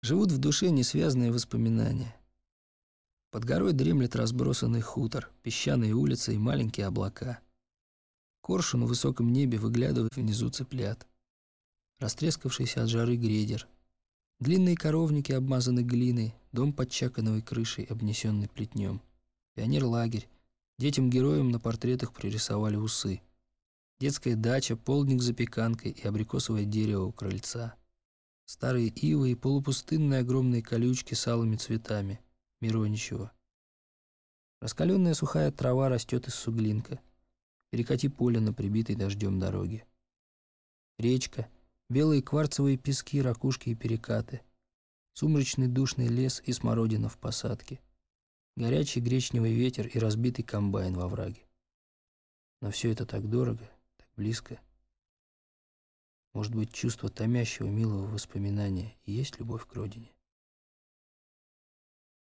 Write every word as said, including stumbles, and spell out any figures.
Живут в душе несвязные воспоминания. Под горой дремлет разбросанный хутор, песчаные улицы и маленькие облака. Коршун в высоком небе выглядывает внизу цыплят. Растрескавшийся от жары грейдер. Длинные коровники обмазаны глиной, дом под чакановой крышей, обнесенный плетнем. Пионер-лагерь. Детям-героям на портретах пририсовали усы. Детская дача, полдник с запеканкой и абрикосовое дерево у крыльца. Старые ивы и полупустынные огромные колючки с алыми цветами. Мироничева. Раскаленная сухая трава растет из суглинка. Перекати поле на прибитой дождем дороге. Речка, белые кварцевые пески, ракушки и перекаты. Сумрачный душный лес и смородина в посадке. Горячий гречневый ветер и разбитый комбайн во враге. Но все это так дорого, так близко. Может быть, чувство томящего, милого воспоминания и есть любовь к родине?